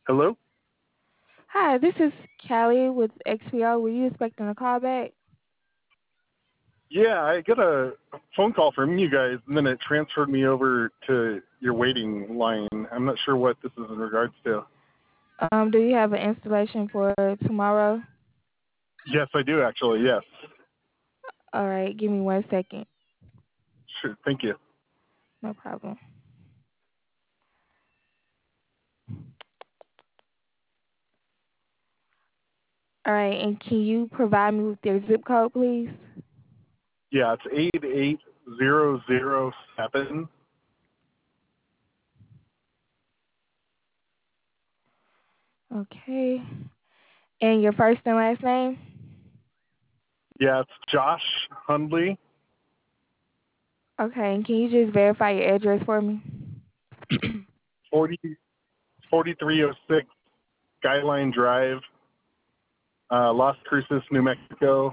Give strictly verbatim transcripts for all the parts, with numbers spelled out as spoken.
Hello? Hi, this is Callie with X P O. Were you expecting a call back? Yeah, I got a phone call from you guys, and then it transferred me over to your waiting line. I'm not sure what this is in regards to. Um, do you have an installation for tomorrow? Yes, I do actually. Yes. All right, give me one second. Sure. Thank you. No problem. All right, and can you provide me with your zip code, please? Yeah, it's eight eight zero zero seven. Okay. And your first and last name? Yeah, it's Josh Hundley, Okay, and can you just verify your address for me? forty forty three oh six Skyline Drive, uh, Las Cruces, New Mexico,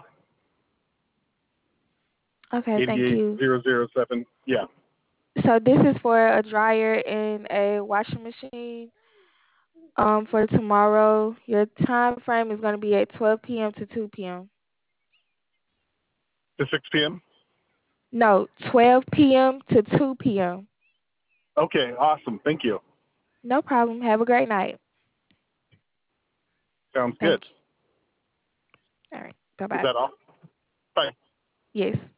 Okay, thank you. eight eight zero zero seven. Yeah. So this is for a dryer and a washing machine. Um, for tomorrow, your time frame is going to be at twelve p m to two p m To six p.m.? No, twelve p m to two p m Okay, awesome. Thank you. No problem. Have a great night. Sounds Thank good. you. All right. Bye Is bye. that all? Bye. Yes.